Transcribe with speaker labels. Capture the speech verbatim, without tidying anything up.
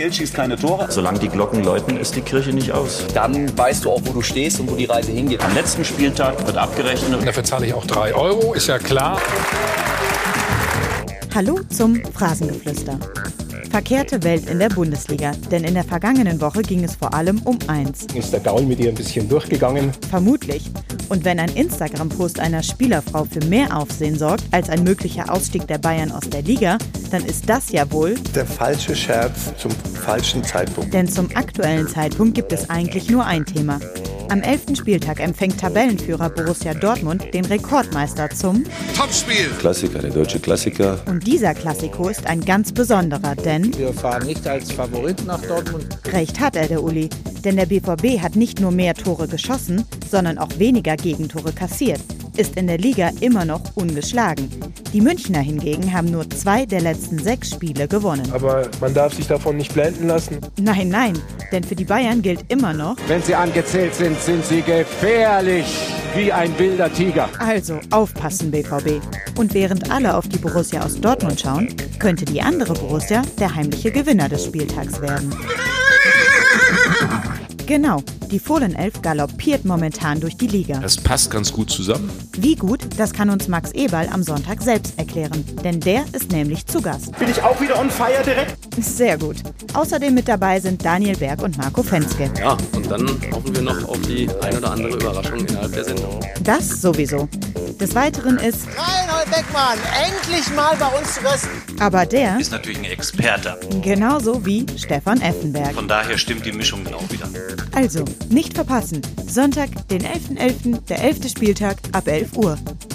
Speaker 1: Geld schießt keine Tore.
Speaker 2: Solange die Glocken läuten, ist die Kirche nicht aus.
Speaker 3: Dann weißt du auch, wo du stehst und wo die Reise hingeht.
Speaker 2: Am letzten Spieltag wird abgerechnet.
Speaker 4: Und dafür zahle ich auch drei Euro, ist ja klar.
Speaker 5: Hallo zum Phrasengeflüster. Verkehrte Welt in der Bundesliga, denn in der vergangenen Woche ging es vor allem um eins.
Speaker 6: Ist der Gaul mit ihr ein bisschen durchgegangen?
Speaker 5: Vermutlich. Und wenn ein Instagram-Post einer Spielerfrau für mehr Aufsehen sorgt als ein möglicher Ausstieg der Bayern aus der Liga, dann ist das ja wohl
Speaker 7: der falsche Scherz zum falschen Zeitpunkt.
Speaker 5: Denn zum aktuellen Zeitpunkt gibt es eigentlich nur ein Thema. Am elften Spieltag empfängt Tabellenführer Borussia Dortmund den Rekordmeister zum
Speaker 8: Topspiel.
Speaker 7: Klassiker, der deutsche Klassiker.
Speaker 5: Und dieser Klassiko ist ein ganz besonderer, denn
Speaker 9: wir fahren nicht als Favorit nach Dortmund.
Speaker 5: Recht hat er, der Uli. Denn der B V B hat nicht nur mehr Tore geschossen, sondern auch weniger Gegentore kassiert. Ist in der Liga immer noch ungeschlagen. Die Münchner hingegen haben nur zwei der letzten sechs Spiele gewonnen.
Speaker 6: Aber man darf sich davon nicht blenden lassen.
Speaker 5: Nein, nein, denn für die Bayern gilt immer noch:
Speaker 10: Wenn sie angezählt sind, sind sie gefährlich wie ein wilder Tiger.
Speaker 5: Also aufpassen, B V B. Und während alle auf die Borussia aus Dortmund schauen, könnte die andere Borussia der heimliche Gewinner des Spieltags werden. Genau, die Fohlenelf galoppiert momentan durch die Liga.
Speaker 8: Das passt ganz gut zusammen.
Speaker 5: Wie gut, das kann uns Max Eberl am Sonntag selbst erklären. Denn der ist nämlich zu Gast.
Speaker 1: Bin ich auch wieder on fire direkt?
Speaker 5: Sehr gut. Außerdem mit dabei sind Daniel Berg und Marco Fenske.
Speaker 3: Ja, und dann hoffen wir noch auf die ein oder andere Überraschung innerhalb der Sendung.
Speaker 5: Das sowieso. Des Weiteren ist
Speaker 9: Reinhold Beckmann, endlich mal bei uns zu Gast.
Speaker 5: Aber der
Speaker 2: ist natürlich ein Experte.
Speaker 5: Genauso wie Stefan Effenberg.
Speaker 2: Von daher stimmt die Mischung auch wieder.
Speaker 5: Also, nicht verpassen. Sonntag, den elften elften, der elfte Spieltag ab elf Uhr.